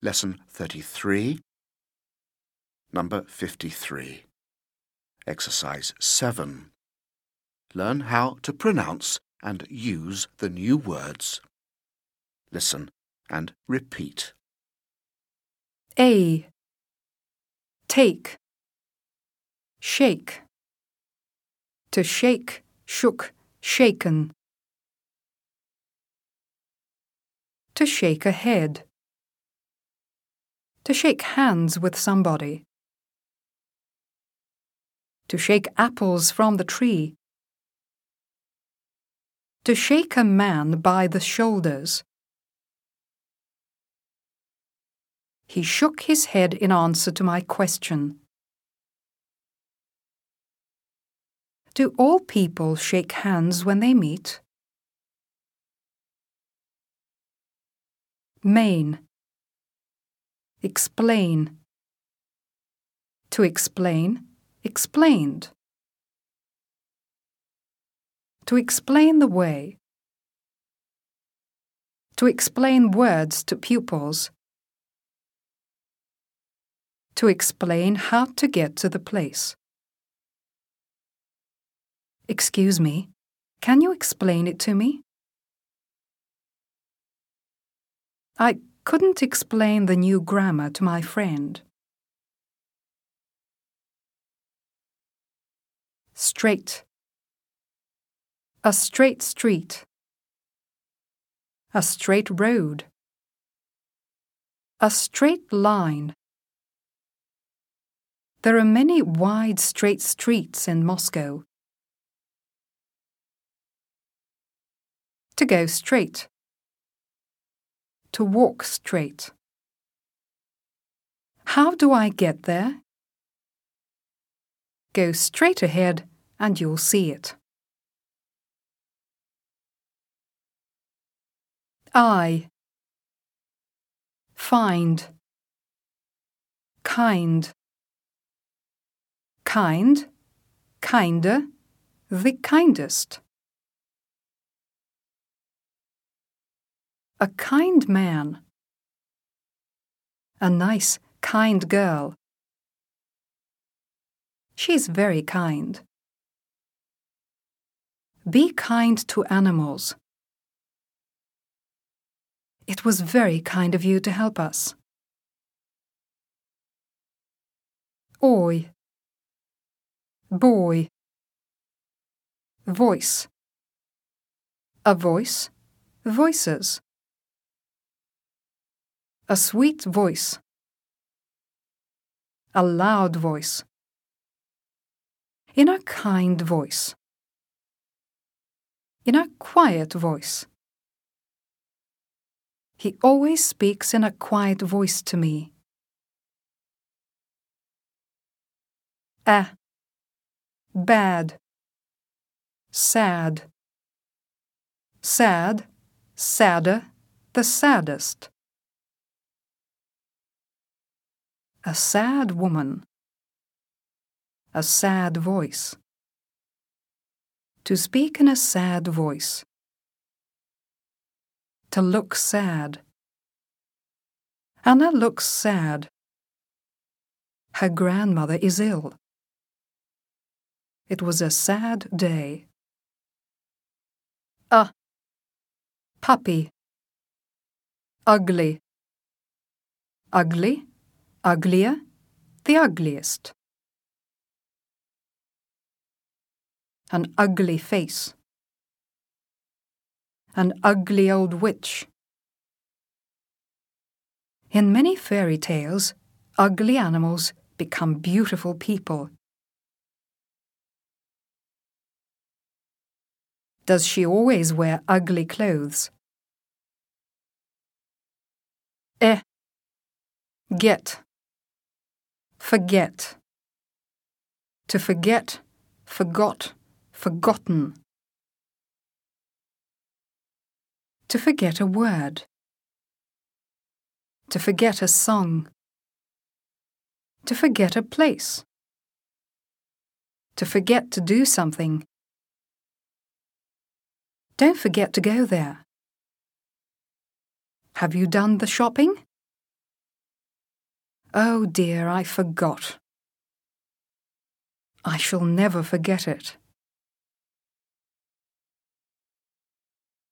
Lesson 33, number 53. Exercise 7. Learn how to pronounce and use the new words. Listen and repeat. A. Take. Shake. To shake, shook, shaken. To shake a head. To shake hands with somebody. To shake apples from the tree. To shake a man by the shoulders. He shook his head in answer to my question. Do all people shake hands when they meet? Main. Explain. To explain, explained. To explain the way. To explain words to pupils. To explain how to get to the place. Excuse me, can you explain it to me? I couldn't explain the new grammar to my friend. Straight. A straight street. A straight road. A straight line. There are many wide straight streets in Moscow. To go straight. To walk straight. How do I get there? Go straight ahead and you'll see it. I. Find. Kind. Kind, kinder, the kindest. A kind man. A nice, kind girl. She's very kind. Be kind to animals. It was very kind of you to help us. Oi. Boy. Voice. A voice. Voices. A sweet voice. A loud voice. In a kind voice. In a quiet voice. He always speaks in a quiet voice to me. Bad. Sad. Sad, sadder, the saddest. A sad woman. A sad voice. To speak in a sad voice. To look sad. Anna looks sad. Her grandmother is ill. It was a sad day. Puppy. Ugly. Ugly, uglier, the ugliest. An ugly face. An ugly old witch. In many fairy tales, ugly animals become beautiful people. Does she always wear ugly clothes? Get. Forget. To forget, forgot, forgotten. To forget a word. To forget a song. To forget a place. To forget to do something. Don't forget to go there. Have you done the shopping? Oh dear, I forgot. I shall never forget it.